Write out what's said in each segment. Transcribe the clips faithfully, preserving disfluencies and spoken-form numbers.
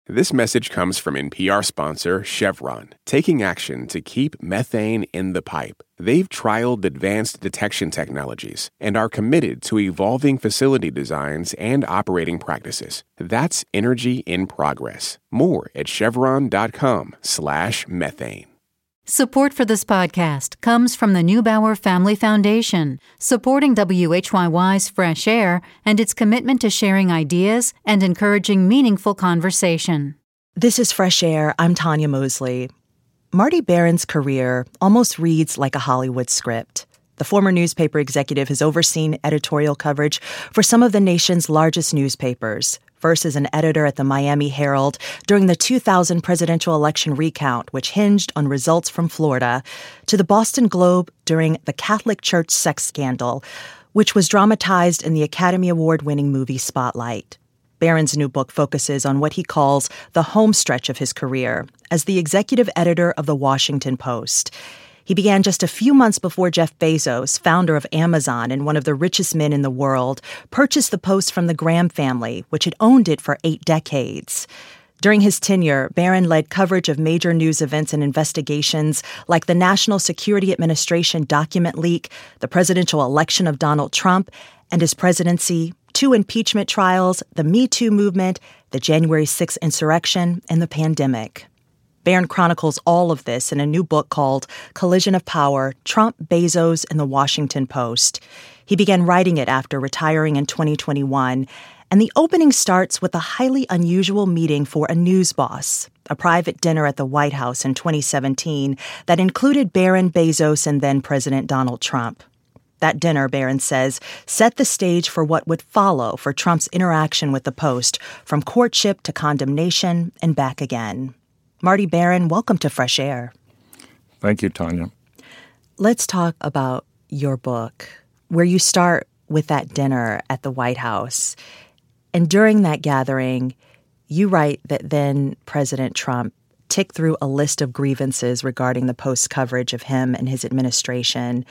This message comes from N P R sponsor Chevron, taking action to keep methane in the pipe. They've trialed advanced detection technologies and are committed to evolving facility designs and operating practices. That's energy in progress. More at chevron.com slash methane. Support for this podcast comes from the Neubauer Family Foundation, supporting W H Y Y's Fresh Air and its commitment to sharing ideas and encouraging meaningful conversation. This is Fresh Air. I'm Tanya Mosley. Marty Baron's career almost reads like a Hollywood script. The former newspaper executive has overseen editorial coverage for some of the nation's largest newspapers. First as an editor at the Miami Herald during the two thousand presidential election recount, which hinged on results from Florida, to the Boston Globe during the Catholic Church sex scandal, which was dramatized in the Academy Award-winning movie Spotlight. Baron's new book focuses on what he calls the home stretch of his career as the executive editor of The Washington Post. He began just a few months before Jeff Bezos, founder of Amazon and one of the richest men in the world, purchased the Post from the Graham family, which had owned it for eight decades. During his tenure, Baron led coverage of major news events and investigations like the National Security Administration document leak, the presidential election of Donald Trump and his presidency, two impeachment trials, the Me Too movement, the January sixth insurrection, and the pandemic. Baron chronicles all of this in a new book called Collision of Power, Trump, Bezos, and the Washington Post. He began writing it after retiring in twenty twenty-one, and the opening starts with a highly unusual meeting for a news boss, a private dinner at the White House in twenty seventeen that included Baron, Bezos, and then President Donald Trump. That dinner, Baron says, set the stage for what would follow for Trump's interaction with the Post, from courtship to condemnation and back again. Marty Baron, welcome to Fresh Air. Thank you, Tanya. Let's talk about your book, where you start with that dinner at the White House. And during that gathering, you write that then President Trump ticked through a list of grievances regarding the Post's coverage of him and his administration.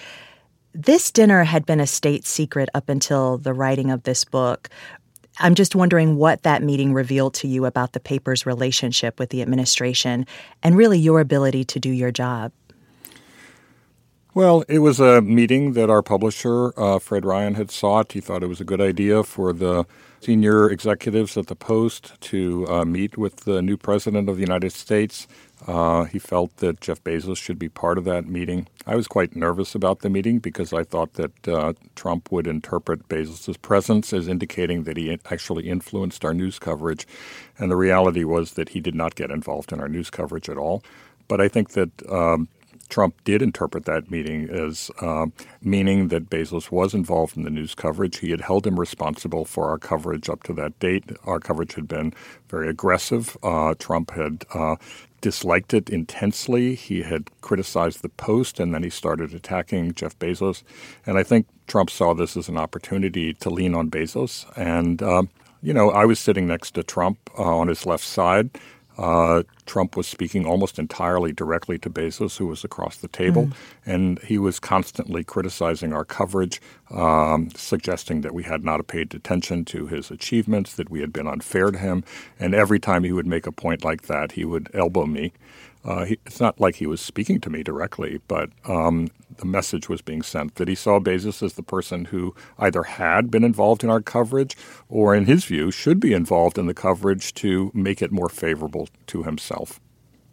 This dinner had been a state secret up until the writing of this book. I'm just wondering what that meeting revealed to you about the paper's relationship with the administration and really your ability to do your job. Well, it was a meeting that our publisher, uh, Fred Ryan, had sought. He thought it was a good idea for the senior executives at the Post to uh, meet with the new president of the United States. Uh, he felt that Jeff Bezos should be part of that meeting. I was quite nervous about the meeting because I thought that uh, Trump would interpret Bezos' presence as indicating that he actually influenced our news coverage. And the reality was that he did not get involved in our news coverage at all. But I think that um, Trump did interpret that meeting as uh, meaning that Bezos was involved in the news coverage. He had held him responsible for our coverage up to that date. Our coverage had been very aggressive. Uh, Trump had uh, disliked it intensely. He had criticized the Post, and then he started attacking Jeff Bezos. And I think Trump saw this as an opportunity to lean on Bezos. And, uh, you know, I was sitting next to Trump uh, on his left side. Uh, Trump was speaking almost entirely directly to Bezos, who was across the table, mm. and he was constantly criticizing our coverage, um, suggesting that we had not paid attention to his achievements, that we had been unfair to him. And every time he would make a point like that, he would elbow me. Uh, he, it's not like he was speaking to me directly, but um, the message was being sent that he saw Bezos as the person who either had been involved in our coverage or, in his view, should be involved in the coverage to make it more favorable to himself.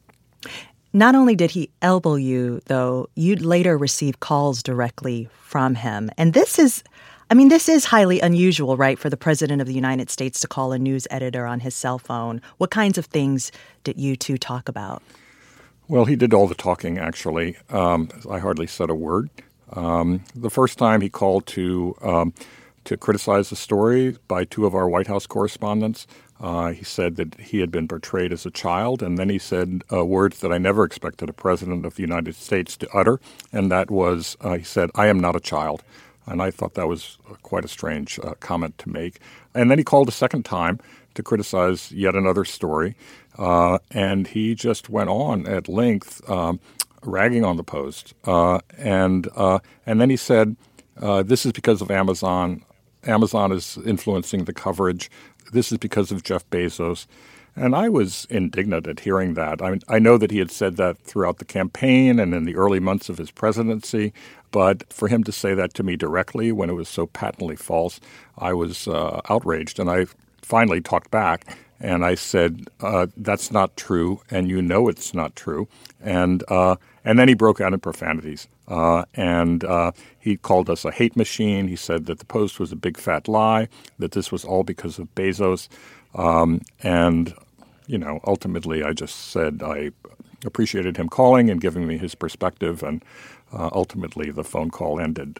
Not only did he elbow you, though, you'd later receive calls directly from him. And this is, I mean, this is highly unusual, right, for the President of the United States to call a news editor on his cell phone. What kinds of things did you two talk about? Well, he did all the talking, actually. Um, I hardly said a word. Um, the first time he called to um, to criticize the story by two of our White House correspondents, uh, he said that he had been portrayed as a child, and then he said uh, words that I never expected a president of the United States to utter, and that was, uh, he said, "I am not a child." And I thought that was quite a strange uh, comment to make. And then he called a second time to criticize yet another story. Uh, and he just went on at length, um, ragging on the Post. Uh, and uh, and then he said, uh, this is because of Amazon. Amazon is influencing the coverage. This is because of Jeff Bezos. And I was indignant at hearing that. I mean, I know that he had said that throughout the campaign and in the early months of his presidency, but for him to say that to me directly when it was so patently false, I was uh, outraged. And I finally talked back and I said, uh, that's not true, and you know it's not true. And uh, and then he broke out in profanities. Uh, and uh, he called us a hate machine. He said that the Post was a big fat lie, that this was all because of Bezos. Um, and, you know, ultimately I just said I appreciated him calling and giving me his perspective, and uh, ultimately the phone call ended.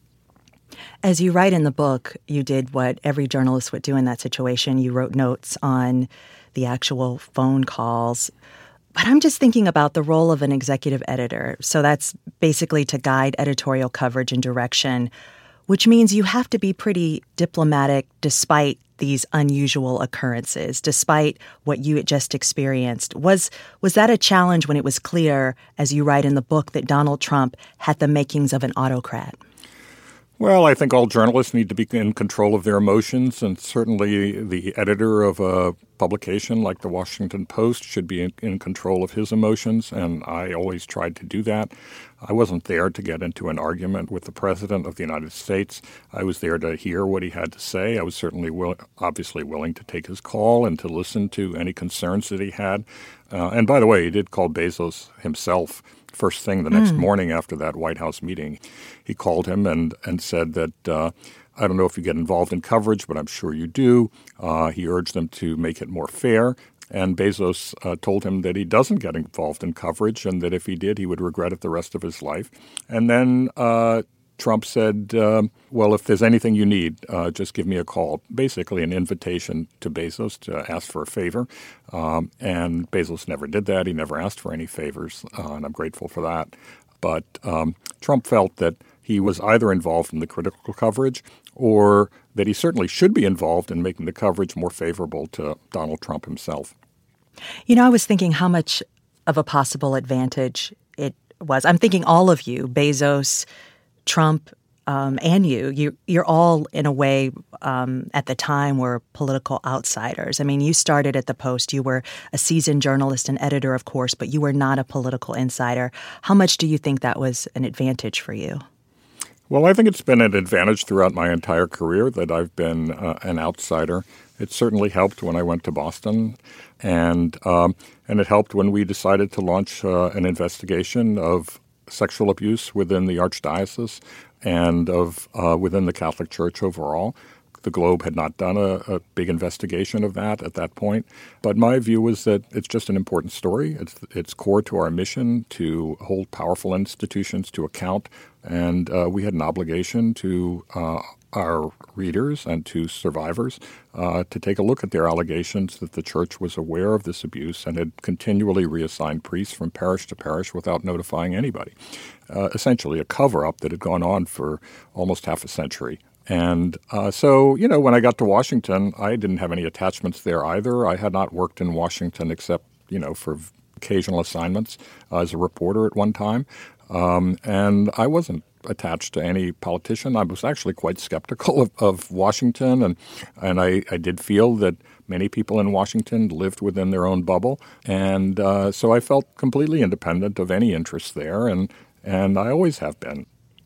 As you write in the book, you did what every journalist would do in that situation. You wrote notes on the actual phone calls. But I'm just thinking about the role of an executive editor. So that's basically to guide editorial coverage and direction, which means you have to be pretty diplomatic despite these unusual occurrences, despite what you had just experienced. Was was that a challenge when it was clear, as you write in the book, that Donald Trump had the makings of an autocrat? Well, I think all journalists need to be in control of their emotions, and certainly the editor of a publication like the Washington Post should be in, in control of his emotions, and I always tried to do that. I wasn't there to get into an argument with the President of the United States. I was there to hear what he had to say. I was certainly will, obviously willing to take his call and to listen to any concerns that he had. Uh, and by the way, he did call Bezos himself first thing the next mm. morning after that White House meeting. He called him and, and said that, uh, I don't know if you get involved in coverage, but I'm sure you do. Uh, he urged them to make it more fair. And Bezos uh, told him that he doesn't get involved in coverage and that if he did, he would regret it the rest of his life. And then uh, Trump said, uh, well, if there's anything you need, uh, just give me a call. Basically an invitation to Bezos to ask for a favor. Um, and Bezos never did that. He never asked for any favors, uh, and I'm grateful for that. But um, Trump felt that he was either involved in the critical coverage or that he certainly should be involved in making the coverage more favorable to Donald Trump himself. You know, I was thinking how much of a possible advantage it was. I'm thinking all of you, Bezos, Trump, um, and you, you, you're all in a way um, at the time were political outsiders. I mean, you started at the Post. You were a seasoned journalist and editor, of course, but you were not a political insider. How much do you think that was an advantage for you? Well, I think it's been an advantage throughout my entire career that I've been uh, an outsider. It certainly helped when I went to Boston, and um, and it helped when we decided to launch uh, an investigation of sexual abuse within the Archdiocese and of uh, within the Catholic Church overall. The Globe had not done a, a big investigation of that at that point. But my view was that it's just an important story. It's, it's core to our mission to hold powerful institutions to account. And uh, we had an obligation to uh, our readers and to survivors uh, to take a look at their allegations that the Church was aware of this abuse and had continually reassigned priests from parish to parish without notifying anybody. Uh, essentially a cover-up that had gone on for almost half a century. And uh, so, you know, when I got to Washington, I didn't have any attachments there either. I had not worked in Washington except, you know, for occasional assignments uh, as a reporter at one time. Um, and I wasn't attached to any politician. I was actually quite skeptical of, of Washington, and and I, I did feel that many people in Washington lived within their own bubble. And uh, so I felt completely independent of any interest there, and, and I always have been.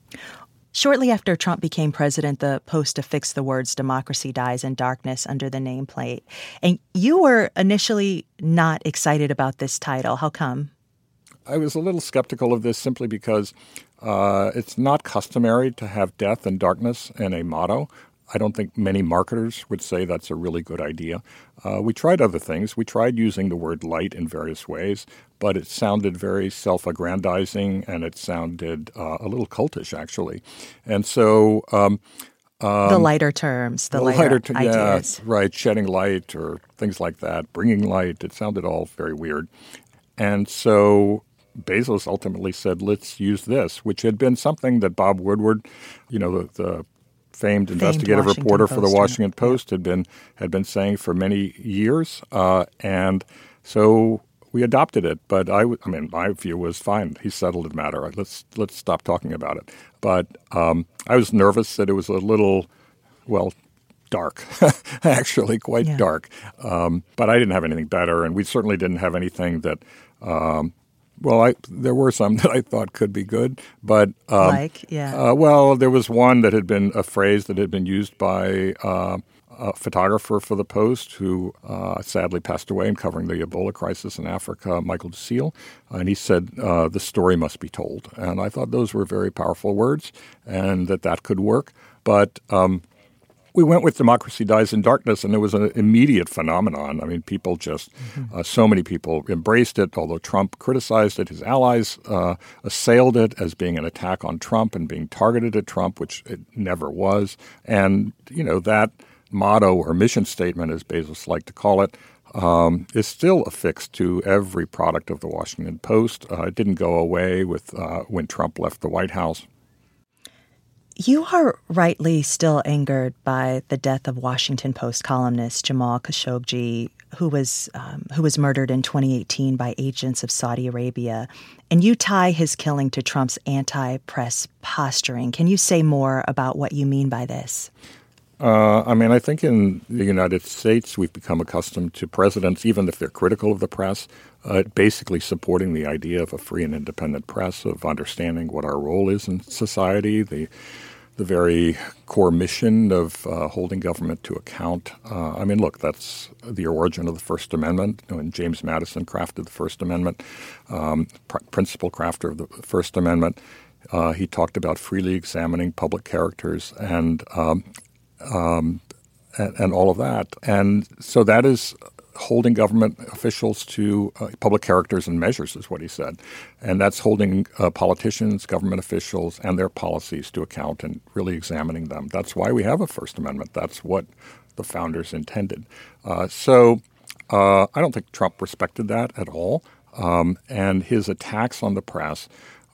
Shortly after Trump became president, the Post affixed the words "Democracy dies in darkness" under the nameplate. And you were initially not excited about this title. How come? I was a little skeptical of this simply because uh, it's not customary to have death and darkness in a motto. I don't think many marketers would say that's a really good idea. Uh, we tried other things. We tried using the word light in various ways, but it sounded very self-aggrandizing and it sounded uh, a little cultish, actually. And so um, um, the lighter terms, the, the lighter, lighter ter- ideas. Yeah, right, shedding light or things like that, bringing light. It sounded all very weird. And so Bezos ultimately said, let's use this, which had been something that Bob Woodward, you know, the, the famed, famed investigative Washington reporter Post, for the Washington yeah. Post, had been had been saying for many years. Uh, and so we adopted it. But I, I mean, my view was fine. He settled the matter. Let's let's stop talking about it. But um, I was nervous that it was a little, well, dark, actually quite yeah. dark. Um, but I didn't have anything better, and we certainly didn't have anything that um, – well, I, there were some that I thought could be good. But um, like, yeah. Uh, well, there was one that had been a phrase that had been used by uh, a photographer for the Post who uh, sadly passed away in covering the Ebola crisis in Africa, Michael DeSille. And he said, uh, the story must be told. And I thought those were very powerful words and that that could work. But um, we went with Democracy Dies in Darkness, and it was an immediate phenomenon. I mean, people just mm-hmm. – uh, so many people embraced it, although Trump criticized it. His allies uh, assailed it as being an attack on Trump and being targeted at Trump, which it never was. And, you know, that – motto or mission statement, as Bezos liked to call it, um, is still affixed to every product of the Washington Post. Uh, it didn't go away with uh, when Trump left the White House. You are rightly still angered by the death of Washington Post columnist Jamal Khashoggi, who was um, who was murdered in twenty eighteen by agents of Saudi Arabia. And you tie his killing to Trump's anti-press posturing. Can you say more about what you mean by this? Uh, I mean, I think in the United States, we've become accustomed to presidents, even if they're critical of the press, uh, basically supporting the idea of a free and independent press, of understanding what our role is in society, the the very core mission of uh, holding government to account. Uh, I mean, look, that's the origin of the First Amendment. When James Madison crafted the First Amendment, um, pr- principal crafter of the First Amendment, uh, he talked about freely examining public characters and um, Um, and, and all of that. And so that is holding government officials to uh, public characters and measures, is what he said. And that's holding uh, politicians, government officials, and their policies to account and really examining them. That's why we have a First Amendment. That's what the founders intended. Uh, so uh, I don't think Trump respected that at all. Um, and his attacks on the press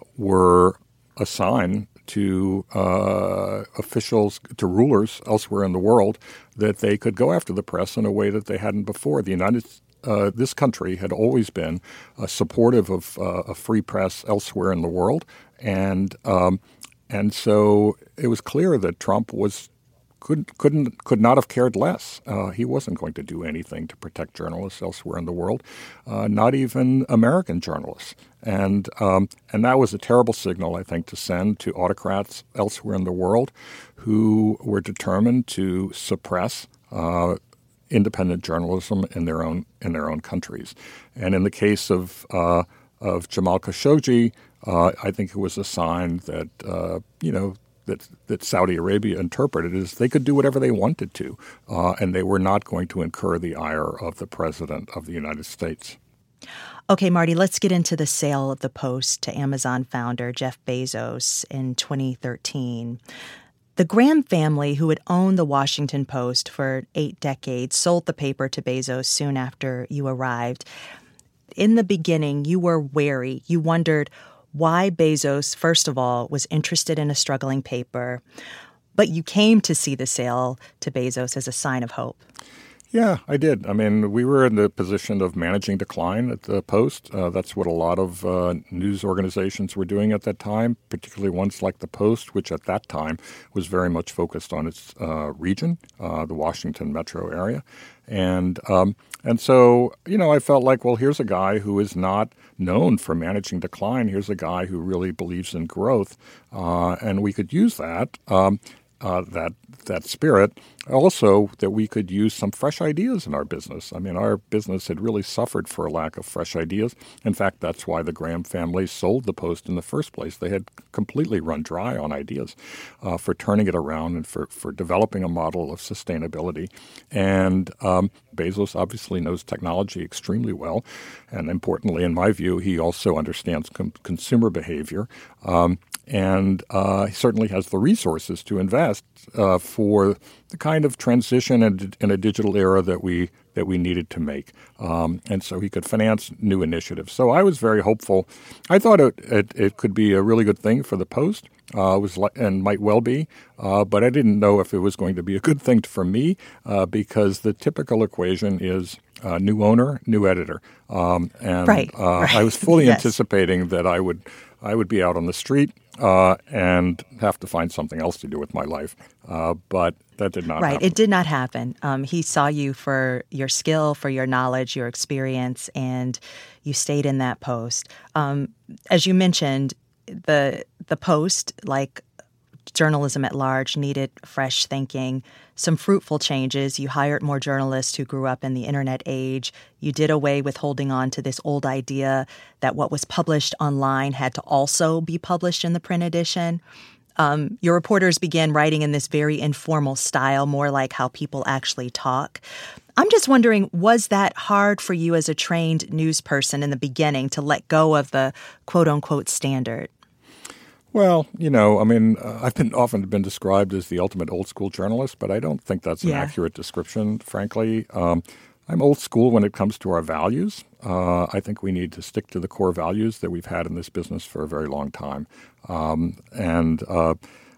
were a sign to uh, officials, to rulers elsewhere in the world, that they could go after the press in a way that they hadn't before. The United uh, this country had always been uh, supportive of uh, a free press elsewhere in the world, and um, and so it was clear that Trump was couldn't couldn't could not have cared less. Uh, he wasn't going to do anything to protect journalists elsewhere in the world, uh, not even American journalists. And um, and that was a terrible signal, I think, to send to autocrats elsewhere in the world who were determined to suppress uh, independent journalism in their own in their own countries. And in the case of uh, of Jamal Khashoggi, uh, I think it was a sign that uh, you know. That, that Saudi Arabia interpreted as they could do whatever they wanted to, uh, and they were not going to incur the ire of the President of the United States. Okay, Marty, let's get into the sale of the Post to Amazon founder Jeff Bezos in twenty thirteen. The Graham family, who had owned the Washington Post for eight decades, sold the paper to Bezos soon after you arrived. In the beginning, you were wary. You wondered why Bezos, first of all, was interested in a struggling paper, but you came to see the sale to Bezos as a sign of hope. Yeah, I did. I mean, we were in the position of managing decline at the Post. Uh, that's what a lot of uh, news organizations were doing at that time, particularly ones like the Post, which at that time was very much focused on its uh, region, uh, the Washington metro area. And um, and so, you know, I felt like, well, here's a guy who is not known for managing decline. Here's a guy who really believes in growth, uh, and we could use that. Um, Uh, that that spirit. Also, that we could use some fresh ideas in our business. I mean, our business had really suffered for a lack of fresh ideas. In fact, that's why the Graham family sold the Post in the first place. They had completely run dry on ideas uh, for turning it around and for, for developing a model of sustainability. And um, Bezos obviously knows technology extremely well. And importantly, in my view, he also understands com- consumer behavior. Um, And uh, he certainly has the resources to invest uh, for the kind of transition in, in a digital era that we that we needed to make. Um, and so he could finance new initiatives. So I was very hopeful. I thought it, it, it could be a really good thing for the Post, uh, was li- and might well be. Uh, but I didn't know if it was going to be a good thing for me uh, because the typical equation is uh, new owner, new editor. Um, and right, uh, right. I was fully yes. anticipating that I would I would be out on the street uh, and have to find something else to do with my life. Uh, but that did not right. happen. It did not happen. Um, he saw you for your skill, for your knowledge, your experience, and you stayed in that post. Um, as you mentioned, the the Post, like journalism at large, needed fresh thinking, some fruitful changes. You hired more journalists who grew up in the internet age. You did away with holding on to this old idea that what was published online had to also be published in the print edition. Um, your reporters began writing in this very informal style, more like how people actually talk. I'm just wondering, was that hard for you as a trained news person in the beginning to let go of the quote-unquote standard? Well, you know, I mean, uh, I've been often been described as the ultimate old school journalist, but I don't think that's an yeah. accurate description, frankly. Um, I'm old school when it comes to our values. Uh, I think we need to stick to the core values that we've had in this business for a very long time. Um, and uh,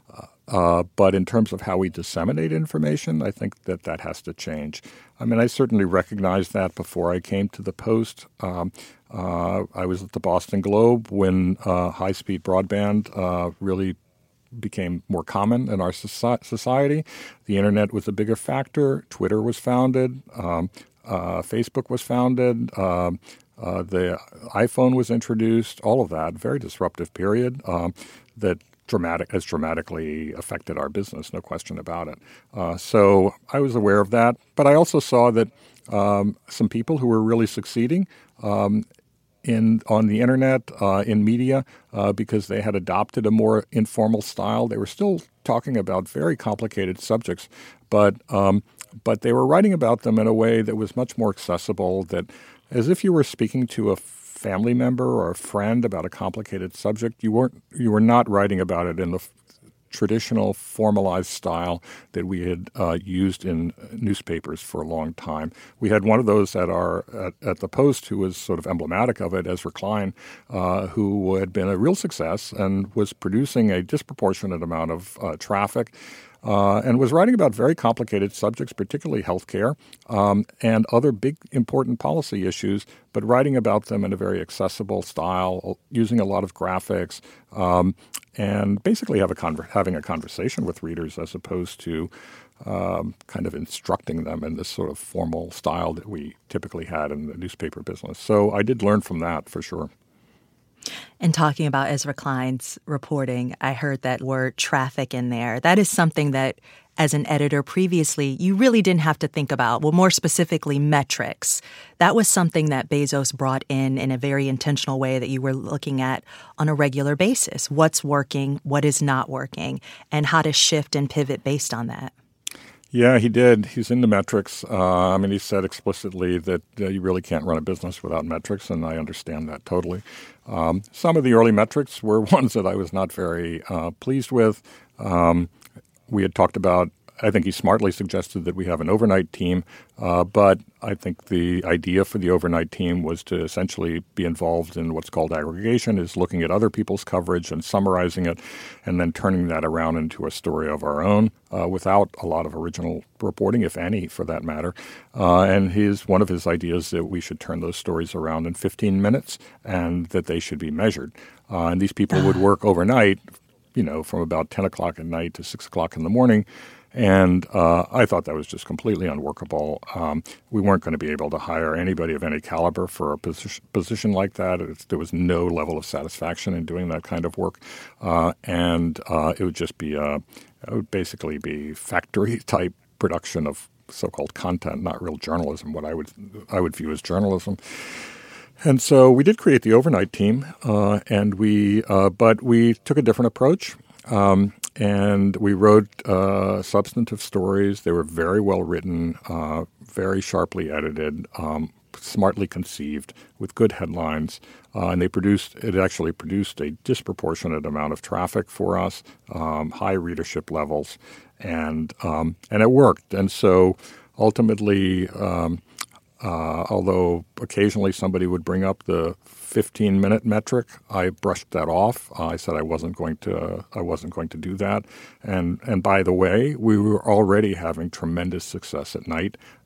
uh, but in terms of how we disseminate information, I think that that has to change. I mean, I certainly recognized that before I came to the Post. Um, uh, I was at the Boston Globe when uh, high-speed broadband uh, really became more common in our society. The internet was a bigger factor. Twitter was founded. Um, uh, Facebook was founded. Uh, uh, the iPhone was introduced. All of that, very disruptive period um, that dramatic has dramatically affected our business, no question about it. Uh, so I was aware of that. But I also saw that um, some people who were really succeeding um, in on the internet, uh, in media, uh, because they had adopted a more informal style. They were still talking about very complicated subjects, but um, but they were writing about them in a way that was much more accessible, that as if you were speaking to a family member or a friend about a complicated subject. You weren't you were not writing about it in the f- traditional formalized style that we had uh, used in newspapers for a long time. We had one of those at our at, at the Post who was sort of emblematic of it, Ezra Klein, uh, who had been a real success and was producing a disproportionate amount of uh, traffic. Uh, and was writing about very complicated subjects, particularly healthcare um, and other big important policy issues, but writing about them in a very accessible style, using a lot of graphics, um, and basically have a conver- having a conversation with readers as opposed to um, kind of instructing them in this sort of formal style that we typically had in the newspaper business. So I did learn from that for sure. And talking about Ezra Klein's reporting, I heard that word traffic in there. That is something that, as an editor previously, you really didn't have to think about. Well, more specifically, metrics. That was something that Bezos brought in in a very intentional way that you were looking at on a regular basis. What's working, what is not working, and how to shift and pivot based on that. Yeah, he did. He's into metrics. Uh, I mean, he said explicitly that uh, you really can't run a business without metrics, and I understand that totally. Um, some of the early metrics were ones that I was not very uh, pleased with. Um, we had talked about, I think he smartly suggested that we have an overnight team, uh, but I think the idea for the overnight team was to essentially be involved in what's called aggregation, is looking at other people's coverage and summarizing it, and then turning that around into a story of our own uh, without a lot of original reporting, if any, for that matter. Uh, and his one of his ideas that we should turn those stories around in fifteen minutes and that they should be measured. Uh, and these people would work overnight, you know, from about ten o'clock at night to six o'clock in the morning. And uh, I thought that was just completely unworkable. Um, we weren't going to be able to hire anybody of any caliber for a position, position like that. It's, there was no level of satisfaction in doing that kind of work. Uh, and uh, it would just be, a, it would basically be factory-type production of so-called content, not real journalism, what I would I would view as journalism. And so we did create the overnight team, uh, and we uh, but we took a different approach. Um, And we wrote uh, substantive stories. They were very well written, uh, very sharply edited, um, smartly conceived, with good headlines. Uh, and they produced it actually produced a disproportionate amount of traffic for us, um, high readership levels, and um, and it worked. And so ultimately, um, uh, although occasionally somebody would bring up the fifteen-minute metric, I brushed that off. Uh, I said I wasn't going to. Uh, I wasn't going to do that. And and by the way, we were already having tremendous success at night.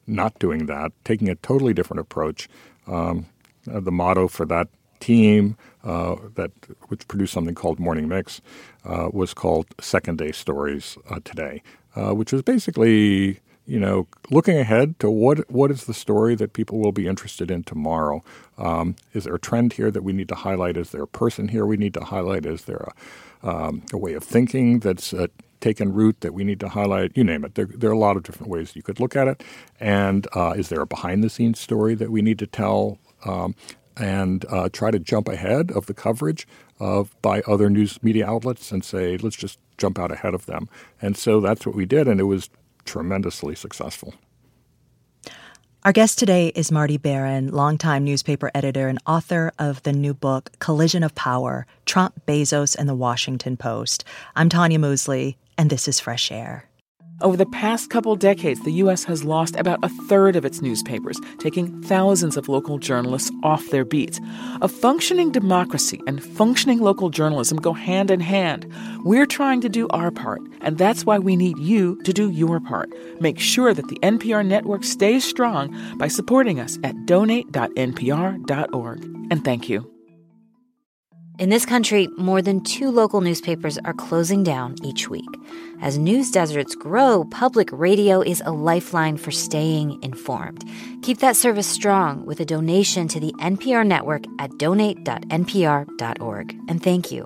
not doing that, taking a totally different approach. Um, uh, the motto for that team uh, that which produced something called Morning Mix uh, was called Second Day Stories uh, Today, uh, which was basically, you know, looking ahead to what what is the story that people will be interested in tomorrow. Um, is there a trend here that we need to highlight? Is there a person here we need to highlight? Is there a, um, a way of thinking that's uh, taken root that we need to highlight? You name it. There, there are a lot of different ways you could look at it. And uh, is there a behind-the-scenes story that we need to tell? Um, and uh, try to jump ahead of the coverage of by other news media outlets and say, let's just jump out ahead of them. And so that's what we did, and it was tremendously successful. Our guest today is Marty Baron, longtime newspaper editor and author of the new book, Collision of Power, Trump, Bezos, and the Washington Post. I'm Tanya Mosley, and this is Fresh Air. Over the past couple decades, the U S has lost about a third of its newspapers, taking thousands of local journalists off their beats. A functioning democracy and functioning local journalism go hand in hand. We're trying to do our part, and that's why we need you to do your part. Make sure that the N P R network stays strong by supporting us at donate dot n p r dot org. And thank you. In this country, more than two local newspapers are closing down each week. As news deserts grow, public radio is a lifeline for staying informed. Keep that service strong with a donation to the N P R network at donate dot n p r dot org. And thank you.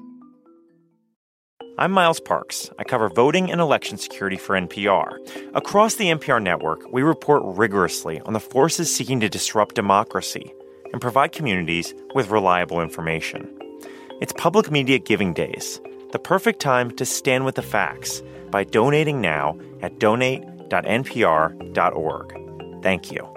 I'm Miles Parks. I cover voting and election security for N P R. Across the N P R network, we report rigorously on the forces seeking to disrupt democracy and provide communities with reliable information. It's Public Media Giving Days, the perfect time to stand with the facts by donating now at donate dot n p r dot org. Thank you.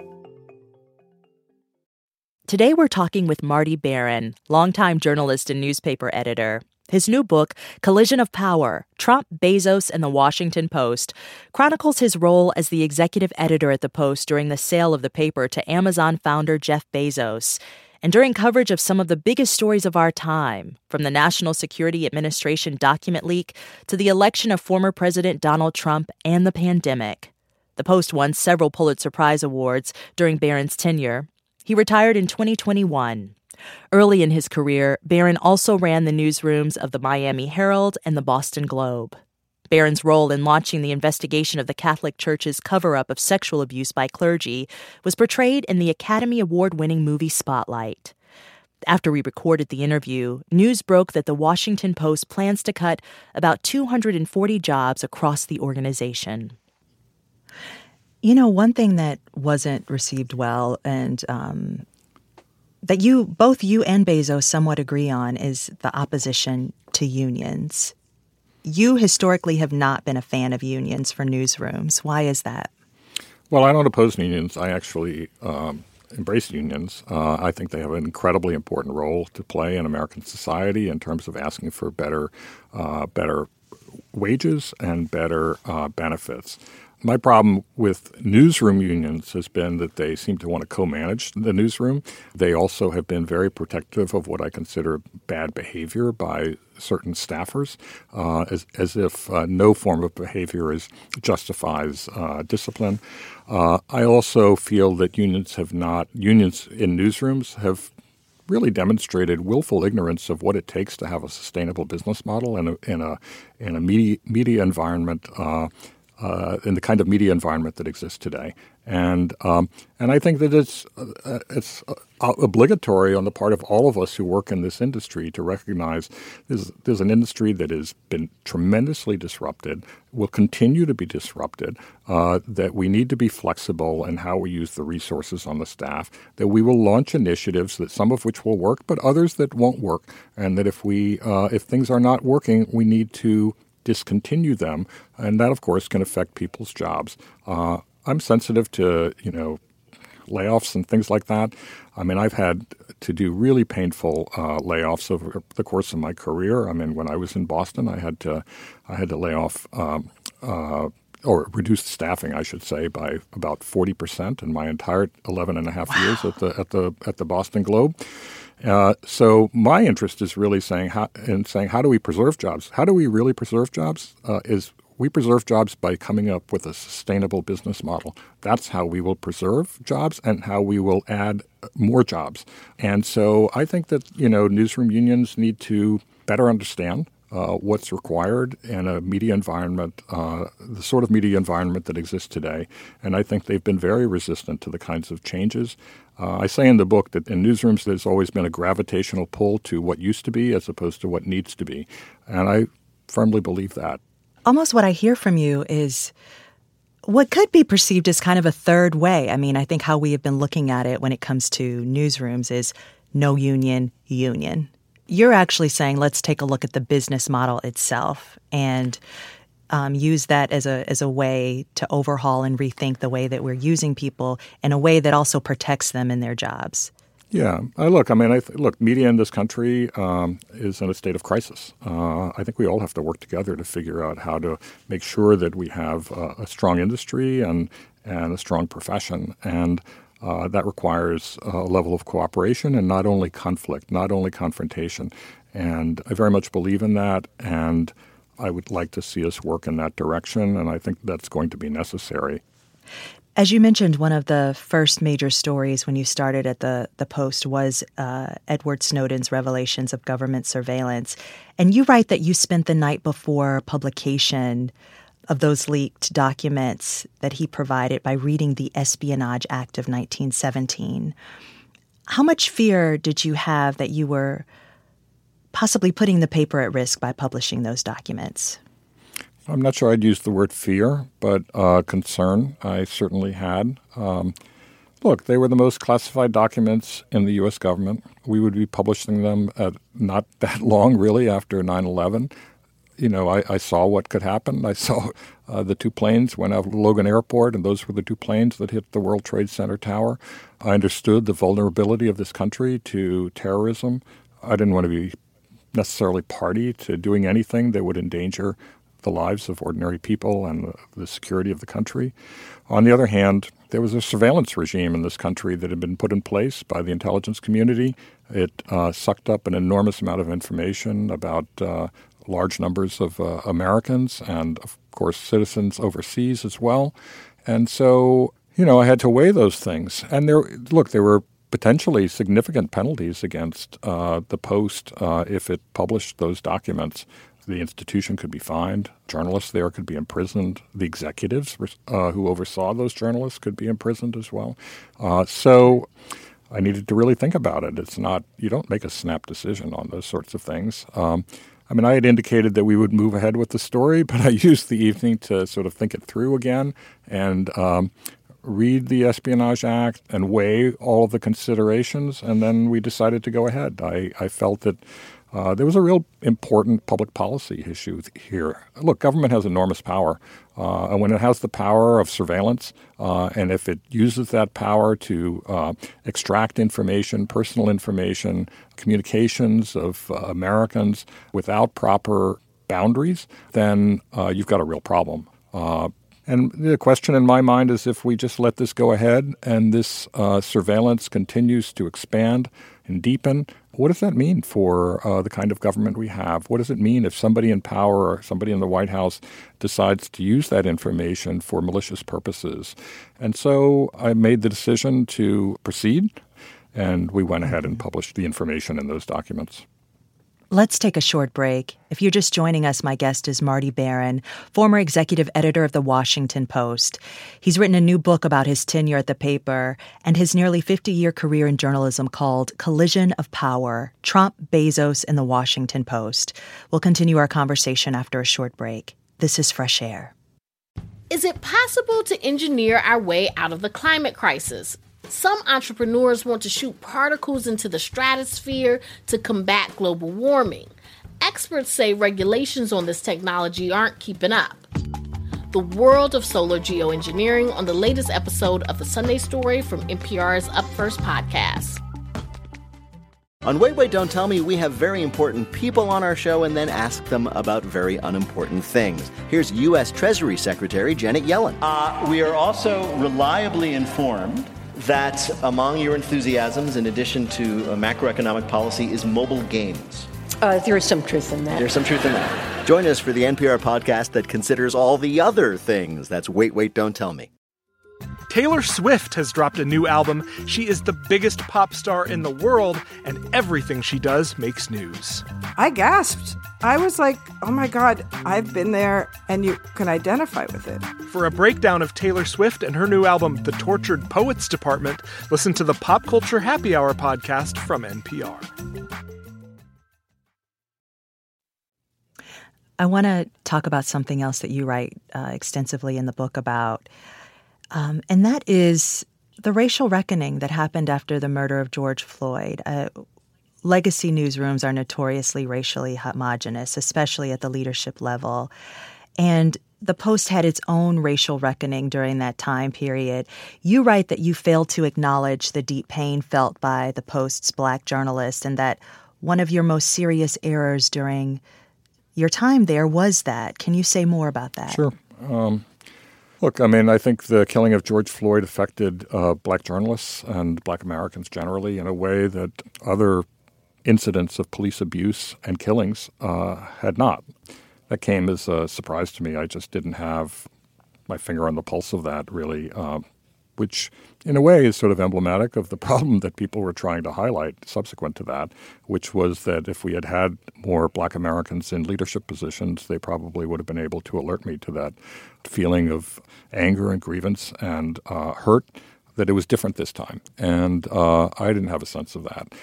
Today we're talking with Marty Baron, longtime journalist and newspaper editor. His new book, Collision of Power, Trump, Bezos, and the Washington Post, chronicles his role as the executive editor at the Post during the sale of the paper to Amazon founder Jeff Bezos, and during coverage of some of the biggest stories of our time, from the National Security Administration document leak to the election of former President Donald Trump and the pandemic. The Post won several Pulitzer Prize awards during Baron's tenure. He retired in twenty twenty-one. Early in his career, Baron also ran the newsrooms of the Miami Herald and the Boston Globe. Baron's role in launching the investigation of the Catholic Church's cover-up of sexual abuse by clergy was portrayed in the Academy Award-winning movie Spotlight. After we recorded the interview, news broke that the Washington Post plans to cut about two hundred forty jobs across the organization. You know, one thing that wasn't received well and um, that you, both you and Bezos somewhat agree on is the opposition to unions. You historically have not been a fan of unions for newsrooms. Why is that? Well, I don't oppose unions. I actually um, embrace unions. Uh, I think they have an incredibly important role to play in American society in terms of asking for better, uh, better wages and better uh, benefits. My problem with newsroom unions has been that they seem to want to co-manage the newsroom. They also have been very protective of what I consider bad behavior by certain staffers, uh, as, as if uh, no form of behavior is justifies uh, discipline. Uh, I also feel that unions have not unions in newsrooms have really demonstrated willful ignorance of what it takes to have a sustainable business model in a in a in a media media environment. Uh, Uh, in the kind of media environment that exists today. And um, and I think that it's uh, it's uh, obligatory on the part of all of us who work in this industry to recognize there's, there's an industry that has been tremendously disrupted, will continue to be disrupted, uh, that we need to be flexible in how we use the resources on the staff, that we will launch initiatives, that some of which will work, but others that won't work, and that if we uh, if things are not working, we need to discontinue them, and that, of course, can affect people's jobs. Uh, I'm sensitive to, you know, layoffs and things like that. I mean, I've had to do really painful uh, layoffs over the course of my career. I mean, when I was in Boston, I had to, I had to lay off um, uh, or reduce staffing, I should say, by about forty percent in my entire eleven and a half wow. years at the at the at the Boston Globe. Uh, so my interest is really saying how in saying how do we preserve jobs? How do we really preserve jobs? Uh, is We preserve jobs by coming up with a sustainable business model. That's how we will preserve jobs and how we will add more jobs. And so I think that, you know, newsroom unions need to better understand uh, what's required in a media environment, uh, the sort of media environment that exists today. And I think they've been very resistant to the kinds of changes. Uh, I say in the book that in newsrooms there's always been a gravitational pull to what used to be as opposed to what needs to be. And I firmly believe that. Almost what I hear from you is what could be perceived as kind of a third way. I mean, I think how we have been looking at it when it comes to newsrooms is no union, union. You're actually saying let's take a look at the business model itself and um, use that as a as a way to overhaul and rethink the way that we're using people in a way that also protects them in their jobs. Yeah. Uh, look, I mean, I th- look, media in this country um, is in a state of crisis. Uh, I think we all have to work together to figure out how to make sure that we have uh, a strong industry and, and a strong profession. And uh, that requires a level of cooperation and not only conflict, not only confrontation. And I very much believe in that. And I would like to see us work in that direction. And I think that's going to be necessary. As you mentioned, one of the first major stories when you started at the, the Post was uh, Edward Snowden's revelations of government surveillance. And you write that you spent the night before publication of those leaked documents that he provided by reading the Espionage Act of nineteen seventeen. How much fear did you have that you were possibly putting the paper at risk by publishing those documents? I'm not sure I'd use the word fear, but uh, concern I certainly had. Um, look, they were the most classified documents in the U S government. We would be publishing them at not that long, really, after nine eleven. You know, I, I saw what could happen. I saw uh, the two planes went out of Logan Airport, and those were the two planes that hit the World Trade Center tower. I understood the vulnerability of this country to terrorism. I didn't want to be necessarily party to doing anything that would endanger the lives of ordinary people and the, the security of the country. On the other hand, there was a surveillance regime in this country that had been put in place by the intelligence community. It uh, sucked up an enormous amount of information about uh, large numbers of uh, Americans and, of course, citizens overseas as well. And so, you know, I had to weigh those things. And there, look, there were potentially significant penalties against uh, the Post uh, if it published those documents. The institution could be fined. Journalists there could be imprisoned. The executives uh, who oversaw those journalists could be imprisoned as well. Uh, so I needed to really think about it. It's not – you don't make a snap decision on those sorts of things. Um, I mean, I had indicated that we would move ahead with the story, but I used the evening to sort of think it through again and um, read the Espionage Act and weigh all of the considerations, and then we decided to go ahead. I, I felt that – Uh, there was a real important public policy issue here. Look, government has enormous power. Uh, and when it has the power of surveillance, uh, and if it uses that power to uh, extract information, personal information, communications of uh, Americans without proper boundaries, then uh, you've got a real problem. Uh, and the question in my mind is if we just let this go ahead and this uh, surveillance continues to expand and deepen, what does that mean for uh, the kind of government we have? What does it mean if somebody in power or somebody in the White House decides to use that information for malicious purposes? And so I made the decision to proceed, and we went ahead and published the information in those documents. Let's take a short break. If you're just joining us, my guest is Marty Baron, former executive editor of The Washington Post. He's written a new book about his tenure at the paper and his nearly fifty-year career in journalism called Collision of Power, Trump, Bezos, and The Washington Post. We'll continue our conversation after a short break. This is Fresh Air. Is it possible to engineer our way out of the climate crisis? Some entrepreneurs want to shoot particles into the stratosphere to combat global warming. Experts say regulations on this technology aren't keeping up. The world of solar geoengineering on the latest episode of The Sunday Story from N P R's Up First podcast. On Wait, Wait, Don't Tell Me, we have very important people on our show and then ask them about very unimportant things. Here's U S Treasury Secretary Janet Yellen. Uh, we are also reliably informed that among your enthusiasms, in addition to uh, macroeconomic policy, is mobile games. Uh, there is some truth in that. There's some truth in that. Join us for the N P R podcast that considers all the other things. That's Wait, Wait, Don't Tell Me. Taylor Swift has dropped a new album. She is the biggest pop star in the world, and everything she does makes news. I gasped. I was like, oh my God, I've been there, and you can identify with it. For a breakdown of Taylor Swift and her new album, The Tortured Poets Department, listen to the Pop Culture Happy Hour podcast from N P R. I want to talk about something else that you write uh, extensively in the book about, um, and that is the racial reckoning that happened after the murder of George Floyd. Uh, legacy newsrooms are notoriously racially homogenous, especially at the leadership level. And the Post had its own racial reckoning during that time period. You write that you failed to acknowledge the deep pain felt by the Post's Black journalists, and that one of your most serious errors during your time there was that. Can you say more about that? Sure. Um, look, I mean, I think the killing of George Floyd affected uh, Black journalists and Black Americans generally in a way that other incidents of police abuse and killings uh, had not. That came as a surprise to me. I just didn't have my finger on the pulse of that, really, uh, which in a way is sort of emblematic of the problem that people were trying to highlight subsequent to that, which was that if we had had more Black Americans in leadership positions, they probably would have been able to alert me to that feeling of anger and grievance and uh, hurt, that it was different this time. And uh, I didn't have a sense of that.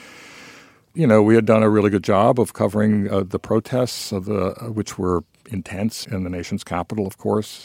You know, we had done a really good job of covering uh, the protests, of the, uh, which were intense in the nation's capital, of course.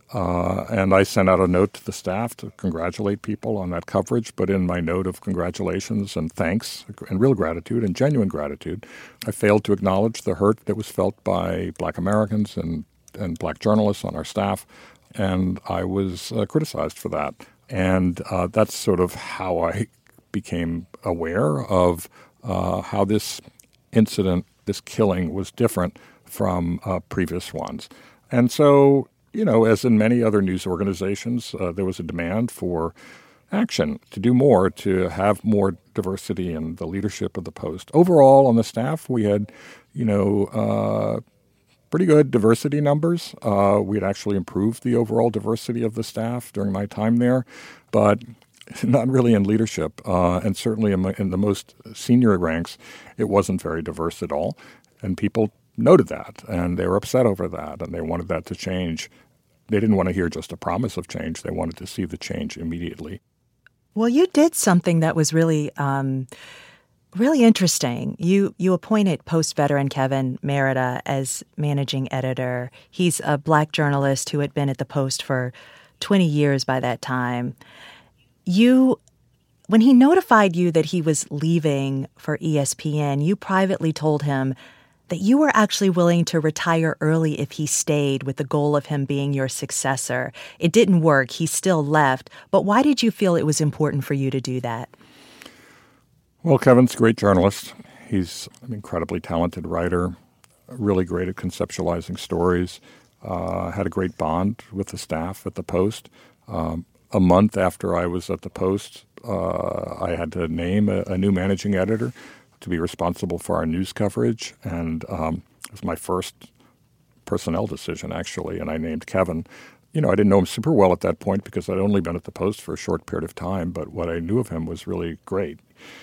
Uh, and I sent out a note to the staff to congratulate people on that coverage. But in my note of congratulations and thanks and real gratitude and genuine gratitude, I failed to acknowledge the hurt that was felt by Black Americans and, and Black journalists on our staff. And I was uh, criticized for that. And uh, that's sort of how I became aware of uh, how this incident, this killing, was different from uh, previous ones. And so, you know, as in many other news organizations, uh, there was a demand for action, to do more, to have more diversity in the leadership of the Post. Overall, on the staff, we had, you know, uh, pretty good diversity numbers. Uh, we had actually improved the overall diversity of the staff during my time there, but not really in leadership. Uh, and certainly in, my, in the most senior ranks, it wasn't very diverse at all. And people noted that, and they were upset over that, and they wanted that to change. They didn't want to hear just a promise of change. They wanted to see the change immediately. Well, you did something that was really, um, really interesting. You you appointed Post veteran Kevin Merida as managing editor. He's a Black journalist who had been at the Post for twenty years by that time. You, when he notified you that he was leaving for E S P N, you privately told him that you were actually willing to retire early if he stayed, with the goal of him being your successor. It didn't work. He still left. But why did you feel it was important for you to do that? Well, Kevin's a great journalist. He's an incredibly talented writer, really great at conceptualizing stories, uh, had a great bond with the staff at the Post. Um, a month after I was at the Post, uh, I had to name a, a new managing editor to be responsible for our news coverage. And um, it was my first personnel decision, actually, and I named Kevin. You know, I didn't know him super well at that point because I'd only been at the Post for a short period of time, but what I knew of him was really great.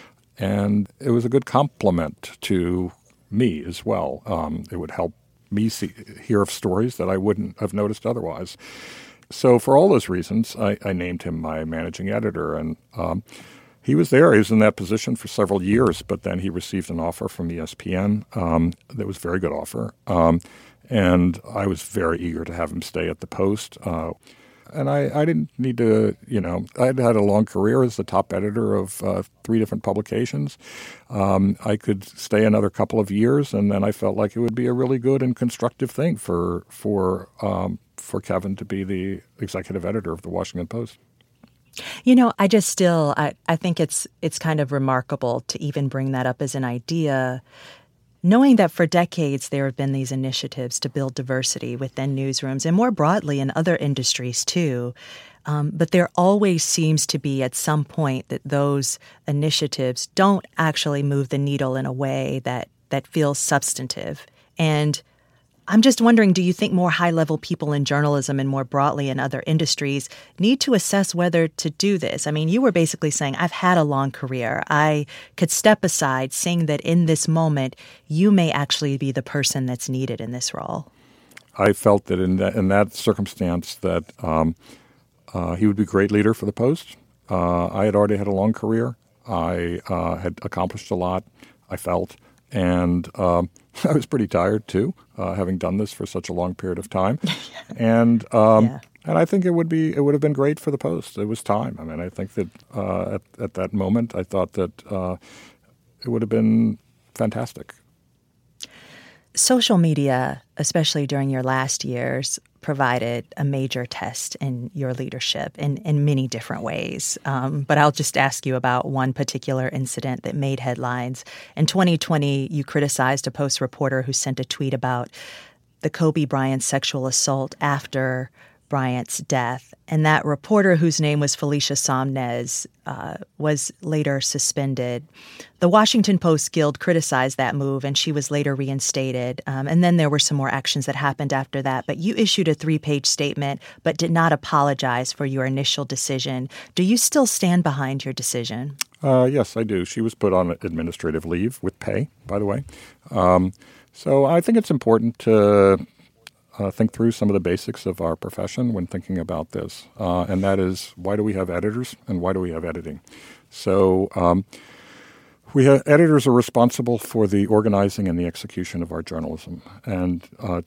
And it was a good compliment to me as well. Um, it would help me see, hear of stories that I wouldn't have noticed otherwise. So for all those reasons, I, I named him my managing editor, and um, he was there. He was in that position for several years, but then he received an offer from E S P N um, that was a very good offer. Um, and I was very eager to have him stay at the Post. Uh, and I, I didn't need to, you know, I'd had a long career as the top editor of uh, three different publications. Um, I could stay another couple of years, and then I felt like it would be a really good and constructive thing for for um, for Kevin to be the executive editor of the Washington Post. You know, I just still, I, I think it's it's kind of remarkable to even bring that up as an idea, knowing that for decades there have been these initiatives to build diversity within newsrooms and more broadly in other industries too. Um, but there always seems to be at some point that those initiatives don't actually move the needle in a way that, that feels substantive. And I'm just wondering, do you think more high-level people in journalism and more broadly in other industries need to assess whether to do this? I mean, you were basically saying, I've had a long career. I could step aside, saying that in this moment, you may actually be the person that's needed in this role. I felt that in that, in that circumstance that um, uh, he would be a great leader for the Post. Uh, I had already had a long career. I uh, had accomplished a lot, I felt. And um, I was pretty tired, too, uh, having done this for such a long period of time. and um, yeah. and I think it would be it would have been great for the Post. It was time. I mean, I think that uh, at, at that moment, I thought that uh, it would have been fantastic. Social media, especially during your last years, provided a major test in your leadership in, in many different ways. Um, but I'll just ask you about one particular incident that made headlines. In twenty twenty, you criticized a Post reporter who sent a tweet about the Kobe Bryant sexual assault after Bryant's death. And that reporter, whose name was Felicia Somnez, uh, was later suspended. The Washington Post Guild criticized that move, and she was later reinstated. Um, and then there were some more actions that happened after that. But you issued a three-page statement, but did not apologize for your initial decision. Do you still stand behind your decision? Uh, yes, I do. She was put on administrative leave with pay, by the way. Um, so I think it's important to Uh, think through some of the basics of our profession when thinking about this. Uh, and that is, why do we have editors and why do we have editing? So um, we have editors are responsible for the organizing and the execution of our journalism. And uh,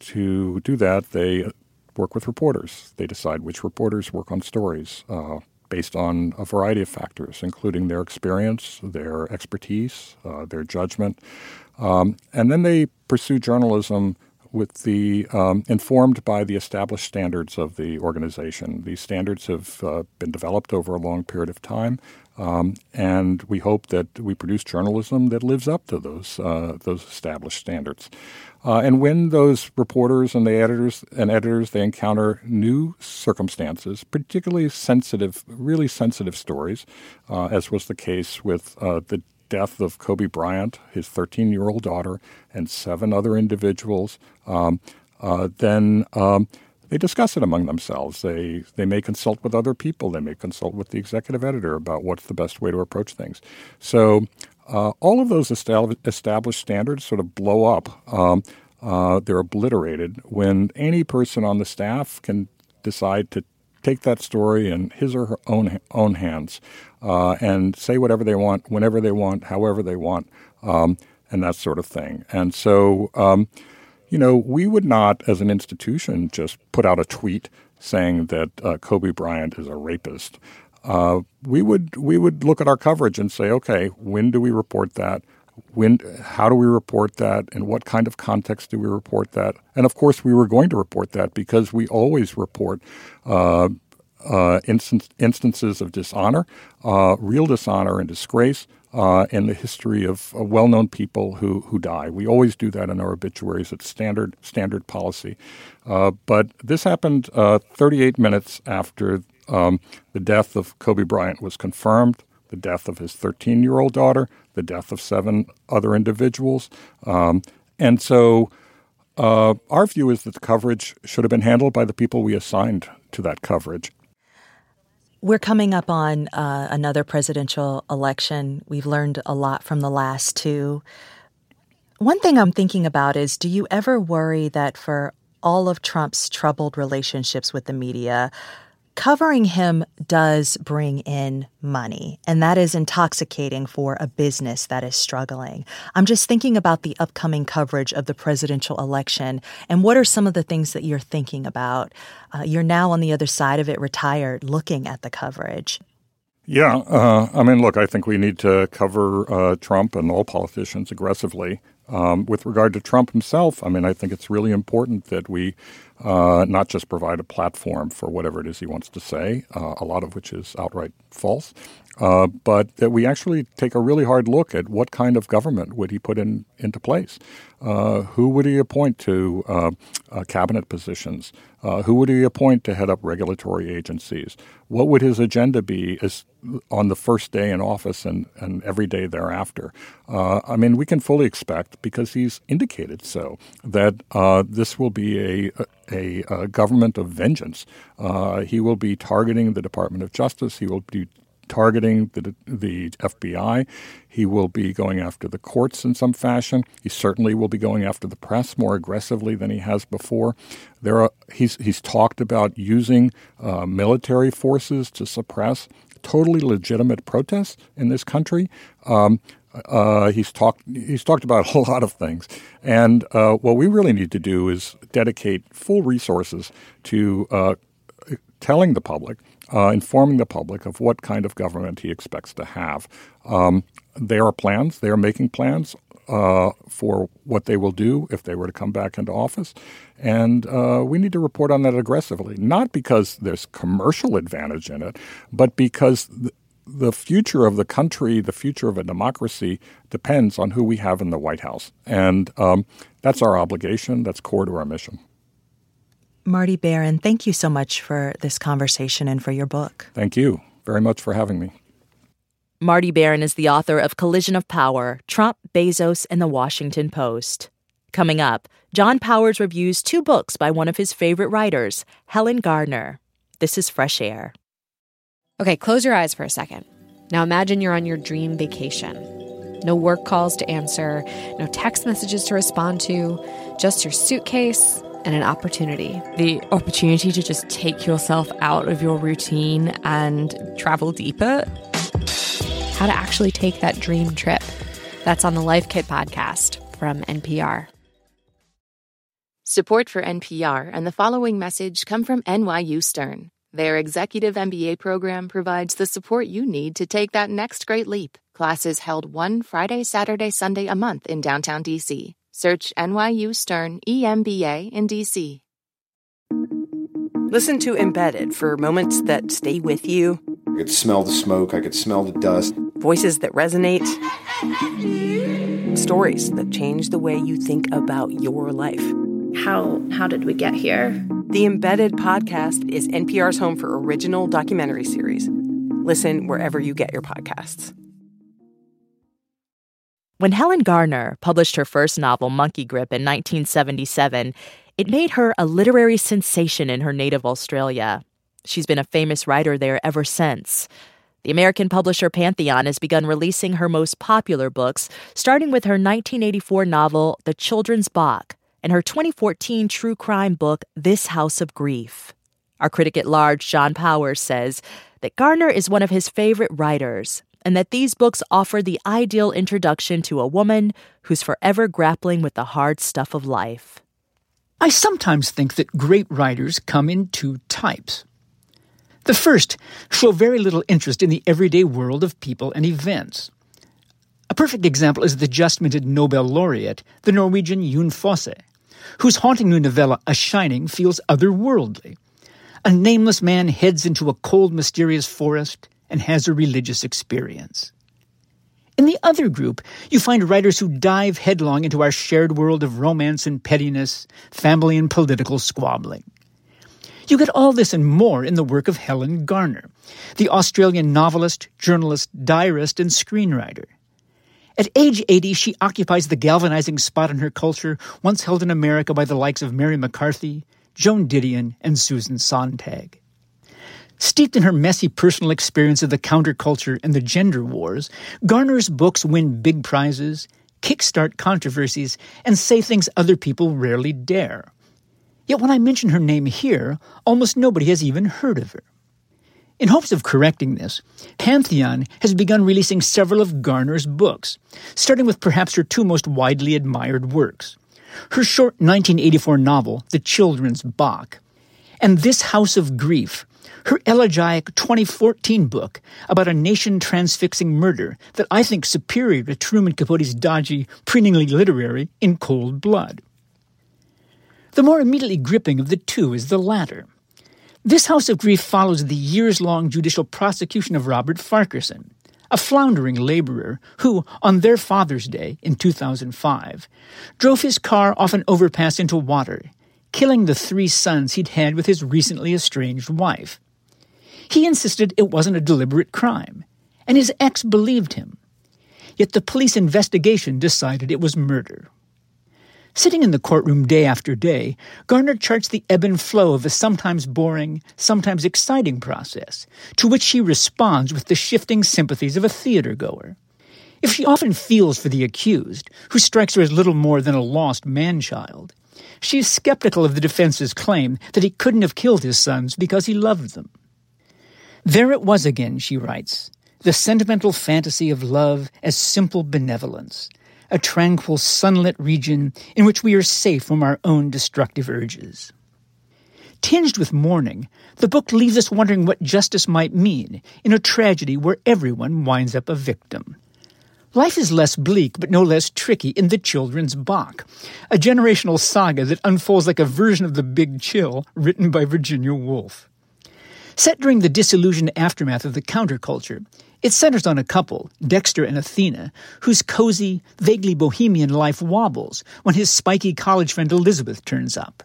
to do that, they work with reporters. They decide which reporters work on stories uh, based on a variety of factors, including their experience, their expertise, uh, their judgment. Um, and then they pursue journalism with the um, informed by the established standards of the organization. These standards have uh, been developed over a long period of time, um, and we hope that we produce journalism that lives up to those uh, those established standards. Uh, and when those reporters and the editors and editors they encounter new circumstances, particularly sensitive, really sensitive stories, uh, as was the case with uh, the death of Kobe Bryant, his thirteen-year-old daughter, and seven other individuals, um, uh, then um, they discuss it among themselves. They they may consult with other people. They may consult with the executive editor about what's the best way to approach things. So uh, all of those established standards sort of blow up. Um, uh, they're obliterated when any person on the staff can decide to take that story in his or her own own hands uh, and say whatever they want, whenever they want, however they want, um, and that sort of thing. And so, um, you know, we would not, as an institution, just put out a tweet saying that uh, Kobe Bryant is a rapist. Uh, we would we would look at our coverage and say, okay, when do we report that? When, how do we report that? In what kind of context do we report that? And of course, we were going to report that because we always report uh, uh, instance, instances of dishonor, uh, real dishonor and disgrace uh, in the history of uh, well-known people who who die. We always do that in our obituaries. It's standard standard policy. Uh, but this happened uh, thirty-eight minutes after um, the death of Kobe Bryant was confirmed, the death of his thirteen-year-old daughter, the death of seven other individuals. Um, and so uh, our view is that the coverage should have been handled by the people we assigned to that coverage. We're coming up on uh, another presidential election. We've learned a lot from the last two. One thing I'm thinking about is, do you ever worry that for all of Trump's troubled relationships with the media, covering him does bring in money, and that is intoxicating for a business that is struggling? I'm just thinking about the upcoming coverage of the presidential election, and what are some of the things that you're thinking about? Uh, you're now on the other side of it, retired, looking at the coverage. Yeah, uh, I mean, look, I think we need to cover uh, Trump and all politicians aggressively. Um, with regard to Trump himself, I mean, I think it's really important that we uh, not just provide a platform for whatever it is he wants to say, uh, a lot of which is outright false, uh, but that we actually take a really hard look at what kind of government would he put in into place. Uh, who would he appoint to uh, uh, cabinet positions? Uh, who would he appoint to head up regulatory agencies? What would his agenda be as on the first day in office and, and every day thereafter? Uh, I mean, we can fully expect, because he's indicated so, that uh, this will be a, a, a government of vengeance. Uh, he will be targeting the Department of Justice. He will be targeting the the F B I. He will be going after the courts in some fashion. He certainly will be going after the press more aggressively than he has before. There are he's he's talked about using uh, military forces to suppress totally legitimate protests in this country. Um, uh, he's talked he's talked about a lot of things, and uh, what we really need to do is dedicate full resources to uh, telling the public. Uh, informing the public of what kind of government he expects to have. Um, there are plans. They are making plans uh, for what they will do if they were to come back into office. And uh, we need to report on that aggressively, not because there's commercial advantage in it, but because th- the future of the country, the future of a democracy, depends on who we have in the White House. And um, that's our obligation. That's core to our mission. Marty Baron, thank you so much for this conversation and for your book. Thank you very much for having me. Marty Baron is the author of Collision of Power, Trump, Bezos, and the Washington Post. Coming up, John Powers reviews two books by one of his favorite writers, Helen Gardner. This is Fresh Air. Okay, close your eyes for a second. Now imagine you're on your dream vacation. No work calls to answer, no text messages to respond to, just your suitcase and an opportunity. The opportunity to just take yourself out of your routine and travel deeper. How to actually take that dream trip. That's on the Life Kit podcast from N P R. Support for N P R and the following message come from N Y U Stern. Their executive M B A program provides the support you need to take that next great leap. Classes held one Friday, Saturday, Sunday a month in downtown D C. Search N Y U Stern E M B A in D C. Listen to Embedded for moments that stay with you. I could smell the smoke. I could smell the dust. Voices that resonate. Stories that change the way you think about your life. How, how did we get here? The Embedded podcast is N P R's home for original documentary series. Listen wherever you get your podcasts. When Helen Gardner published her first novel, Monkey Grip, in nineteen seventy-seven, it made her a literary sensation in her native Australia. She's been a famous writer there ever since. The American publisher Pantheon has begun releasing her most popular books, starting with her nineteen eighty-four novel, The Children's Bach, and her twenty fourteen true crime book, This House of Grief. Our critic at large, John Powers, says that Gardner is one of his favorite writers, and that these books offer the ideal introduction to a woman who's forever grappling with the hard stuff of life. I sometimes think that great writers come in two types. The first show very little interest in the everyday world of people and events. A perfect example is the just-minted Nobel laureate, the Norwegian Jon Fosse, whose haunting new novella, A Shining, feels otherworldly. A nameless man heads into a cold, mysterious forest and has a religious experience. In the other group, you find writers who dive headlong into our shared world of romance and pettiness, family and political squabbling. You get all this and more in the work of Helen Gardner, the Australian novelist, journalist, diarist, and screenwriter. At age eighty, she occupies the galvanizing spot in her culture once held in America by the likes of Mary McCarthy, Joan Didion, and Susan Sontag. Steeped in her messy personal experience of the counterculture and the gender wars, Gardner's books win big prizes, kickstart controversies, and say things other people rarely dare. Yet when I mention her name here, almost nobody has even heard of her. In hopes of correcting this, Pantheon has begun releasing several of Gardner's books, starting with perhaps her two most widely admired works. Her short nineteen eighty-four novel, The Children's Bach, and This House of Grief, her elegiac twenty fourteen book about a nation transfixing murder that I think superior to Truman Capote's dodgy, preeningly literary In Cold Blood. The more immediately gripping of the two is the latter. This House of Grief follows the years-long judicial prosecution of Robert Farquharson, a floundering laborer who, on their Father's Day in two thousand five, drove his car off an overpass into water, killing the three sons he'd had with his recently estranged wife. He insisted it wasn't a deliberate crime, and his ex believed him. Yet the police investigation decided it was murder. Sitting in the courtroom day after day, Garner charts the ebb and flow of a sometimes boring, sometimes exciting process, to which she responds with the shifting sympathies of a theater-goer. If she often feels for the accused, who strikes her as little more than a lost man-child, she is skeptical of the defense's claim that he couldn't have killed his sons because he loved them. There it was again, she writes, the sentimental fantasy of love as simple benevolence, a tranquil, sunlit region in which we are safe from our own destructive urges. Tinged with mourning, the book leaves us wondering what justice might mean in a tragedy where everyone winds up a victim. Life is less bleak but no less tricky in The Children's Bach, a generational saga that unfolds like a version of The Big Chill written by Virginia Woolf. Set during the disillusioned aftermath of the counterculture, it centers on a couple, Dexter and Athena, whose cozy, vaguely bohemian life wobbles when his spiky college friend Elizabeth turns up.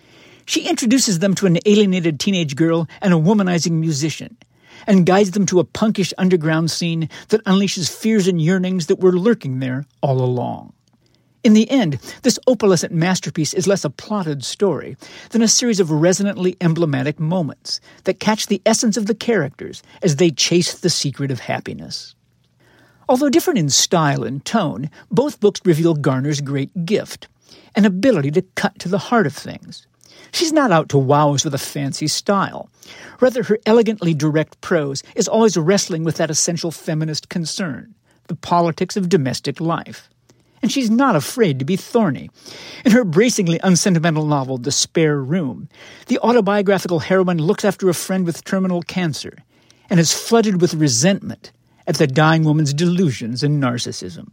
She introduces them to an alienated teenage girl and a womanizing musician, and guides them to a punkish underground scene that unleashes fears and yearnings that were lurking there all along. In the end, this opalescent masterpiece is less a plotted story than a series of resonantly emblematic moments that catch the essence of the characters as they chase the secret of happiness. Although different in style and tone, both books reveal Garner's great gift, an ability to cut to the heart of things. She's not out to wow us with a fancy style. Rather, her elegantly direct prose is always wrestling with that essential feminist concern, the politics of domestic life. And she's not afraid to be thorny. In her bracingly unsentimental novel, The Spare Room, the autobiographical heroine looks after a friend with terminal cancer and is flooded with resentment at the dying woman's delusions and narcissism.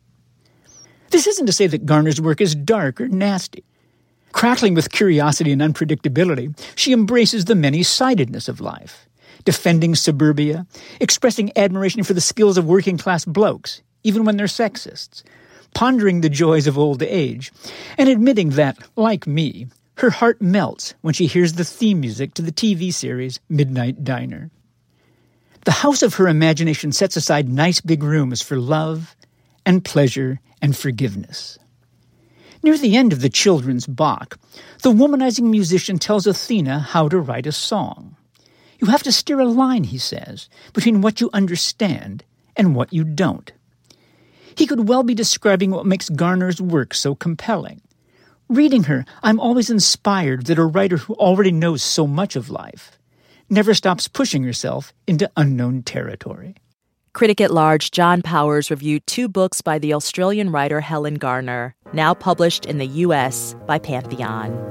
This isn't to say that Garner's work is dark or nasty. Crackling with curiosity and unpredictability, she embraces the many-sidedness of life, defending suburbia, expressing admiration for the skills of working-class blokes, even when they're sexists, pondering the joys of old age, and admitting that, like me, her heart melts when she hears the theme music to the T V series Midnight Diner. The house of her imagination sets aside nice big rooms for love and pleasure and forgiveness. Near the end of The Children's Bach, the womanizing musician tells Athena how to write a song. You have to steer a line, he says, between what you understand and what you don't. He could well be describing what makes Garner's work so compelling. Reading her, I'm always inspired that a writer who already knows so much of life never stops pushing herself into unknown territory. Critic at large John Powers reviewed two books by the Australian writer Helen Garner, now published in the U S by Pantheon.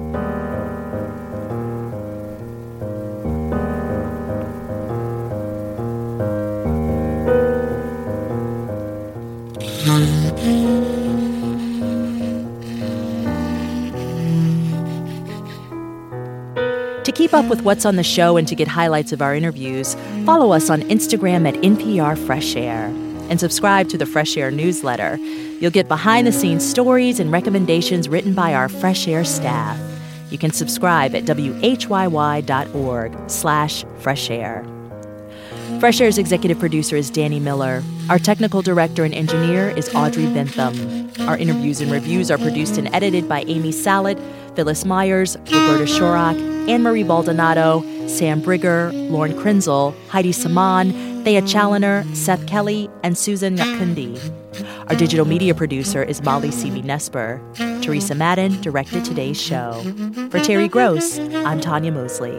To keep up with what's on the show and to get highlights of our interviews, follow us on Instagram at N P R Fresh Air and subscribe to the Fresh Air newsletter. You'll get behind-the-scenes stories and recommendations written by our Fresh Air staff. You can subscribe at W H Y Y dot org slash fresh air. Fresh Air's executive producer is Danny Miller. Our technical director and engineer is Audrey Bentham. Our interviews and reviews are produced and edited by Amy Sallet, Phyllis Myers, Roberta Shorak, Anne-Marie Baldonado, Sam Brigger, Lauren Krenzel, Heidi Saman, Thea Challoner, Seth Kelly, and Susan Nyakundi. Our digital media producer is Molly C B Nesper. Teresa Madden directed today's show. For Terry Gross, I'm Tanya Mosley.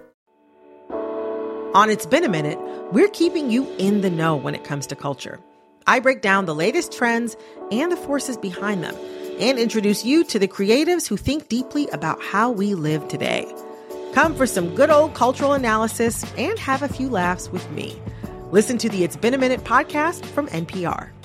On It's Been a Minute, we're keeping you in the know when it comes to culture. I break down the latest trends and the forces behind them, and introduce you to the creatives who think deeply about how we live today. Come for some good old cultural analysis and have a few laughs with me. Listen to the It's Been a Minute podcast from N P R.